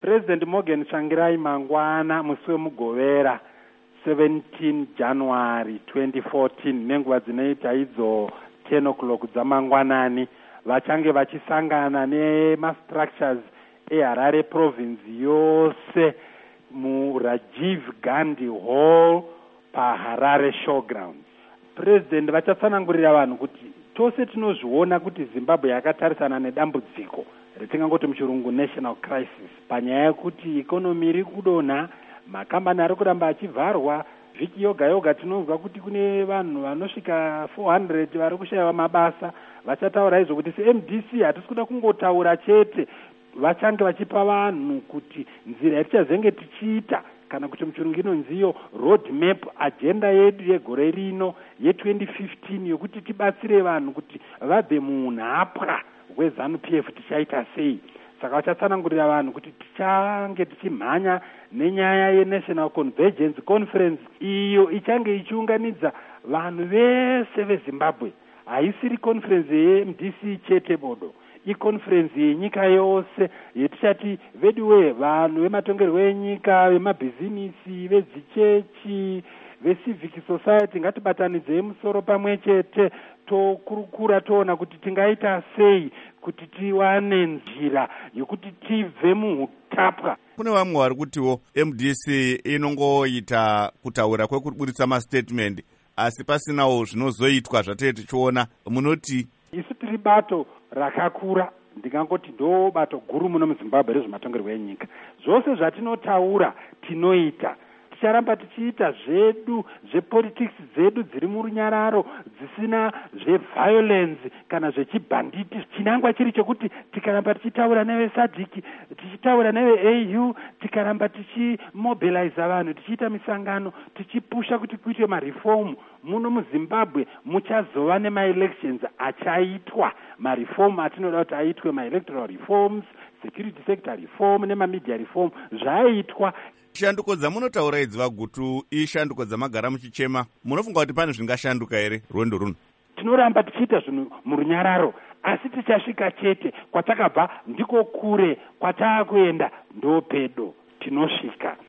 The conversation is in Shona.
President Morgan Tsvangirai mangwana musi wemugovera 17 January 2014 nenguva dzinoita idzo 10 o'clock dzamangwanani vachange vachisangana nemastructures eHarare province yose muRajiv Gandhi Hall paHarare Showgrounds. President vachatsanangurira vanhu kuti tose tinozviona kuti Zimbabwe yakatarisana nedambudziko ritingangoti muchirungu national crisis panyaya yekuti ikonomi iri kudonha, makambani ari kuramba achivharwa. Vhiki yoga yoga tinonzwa kuti kune vanhu vanosvika 400 vari kushayiwa mabasa. Vachataura izvo kuti seMDC hatisi kuda kungotaura chete, vachange vachipa vanhu kuti nzira yatichazenge tichiita kana kuti muchirungu inonziyo road map agenda yedu yegore rino ye2015 yokuti tibatsire vanhu kuti vabve muunhapwa hweZANU-PF tichaita sei. Saka vachatsanangurira vanhu kuti tichange tichimhanya nenyaya yeNational Convergence Conference iyo ichange ichiunganidza vanhu vese veZimbabwe. Haisiri conference yeMDC chete bodo, iconference yenyika yose yetichati veduwe vanhu vematongerwo enyika, vemabhizinisi, vedzichechi, vecivic society ngatibatanidzei musoro pamwe chete tokurukura toona kuti tingaita sei kuti tiwane nzira yokuti tibve muhutapwa. Kune vamwe vari kutiwo MDC inongoita kutaura kwekuburitsa mastatement asi pasinawo zvinozoitwa zvatete tichiona. Munoti isu tiri bato rakakura, ndingangoti ndo bato guru muno muZimbabwe rezvematongerwo enyika. Zvose zvatinotaura tinoita. Ticharamba tichiita zvedu zvepolitics dzedu dziri murunyararo dzisina zveviolence kana zvechibhanditi. Chinangwa chiri chokuti tikaramba tichitaura neveSADC, tichitaura neveAU, tikaramba tichimobilize vanhu, tichiita misangano, tichipusha kuti kuitwe mareform muno muZimbabwe, muchazova nemaelections achaitwa. Mareform atinoda kuti aitwe, maelectoral reforms, security sector reform nemamedia reform zvaitwa. Shanduko dzamunotaura idzi vagutu ishanduko dzamagara muchichema. Munofunga kuti pane zvingashanduka here rwendo runo? Tinoramba tichiita zvinhu murunyararo asi tichasvika chete kwatakabva ndiko kure, kwataakuenda ndo pedo tinosvika.